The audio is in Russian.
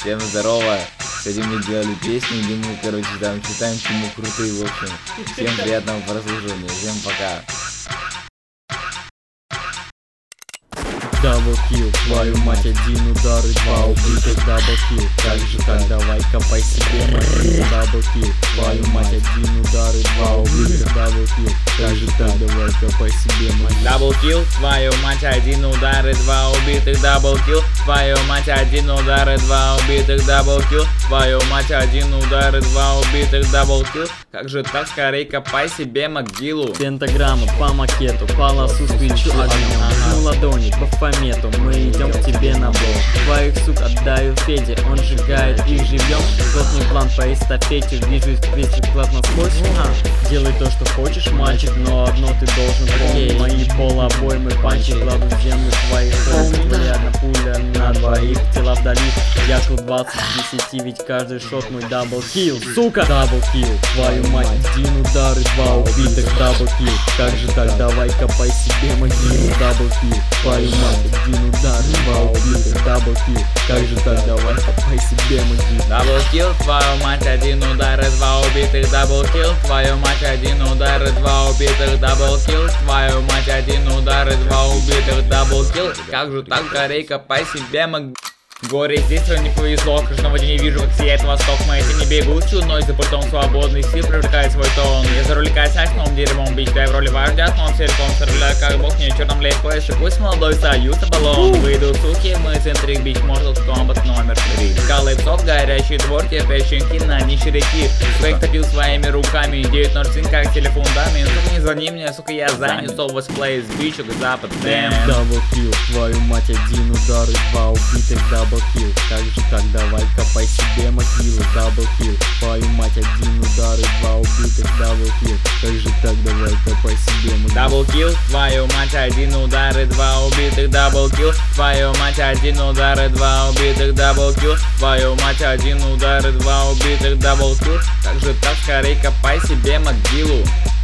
Всем здорово. Сегодня мы делали песню, где мы, там читаем, что мы крутые, в общем. Всем приятного прослушивания. Всем пока. Даблкил, твою мать, один удар и два убитых. Даблкил, как же так, давай копай себе могилу. Даблкил, твою мать, один удар и два убитых. Даблкил, как же так, давай копай себе могилу. Даблкил, твою мать, один удар и два убитых. Даблкил, твою мать, один удар и два убитых. Даблкил, твою мать, один удар и два убитых. Даблкил, как же так, скорей копай себе могилу. Пентаграмма по макету, полосу свечу огнем, ладони по фомету, мы идем к тебе на бой. Твоих сук отдаю Феде, он сжигает их живьем. Плотный план по эстафете, вижу весь класс насквозь. Делай то, что хочешь, мальчик, но одно ты должен помнить. Мои полуобоймы панчи кладу в землю твоих. Твоя одна пуля на двоих, тела вдали. Я кл 20 из 10, ведь каждый шот мой даблкил. Сука! Даблкил, твою мать, один удар и два убитых. Даблкил, как же так, давай копай себе могилу. Даблкил, твою мать, один удар и два убитых. Даблкил, как же так, давай копай себе могилу. Даблкил, твою мать, один удар и два убитых. Даблкил, твою мать, один удар и два убитых. Даблкил, твою мать, один удар и два убитых. Даблкил, как же так, скорей копай себе могилу. Горе здесь, что не повезло, каждого дня не вижу, как сияет восток. Мои не бегут чудной, за пультом свободный стиль привлекает свой тон. Я за руль косясь, новым дерьмом бич, дай в роли вождя, но целиком стреляю, как бог, не черном лет пояс, и пусть молодой союз на баллон. Выйду, суки, мы центрик бич, Mortal Kombat номер 3. Колыбцов, горящий двор, терпященьки на днище реки. Своих топил своими руками, 907 как телефундамент. Сука, не звони мне, сука, я занят, so was plays, бичок, запад, дэм. Даблкил, твою мать, один удар и два убитых. Даблкил, как же так, давай копай себе могилу. Даблкил, твою мать, один удар и два убитых. Даблкил, как же так, давай копай себе могилу. Даблкил, твою мать, один удар и два убитых. Даблкил, твою мать, один удар и два убитых. Даблкил, твою мать, один удар и два убитых. Даблкил, как же так, скорей копай себе могилу.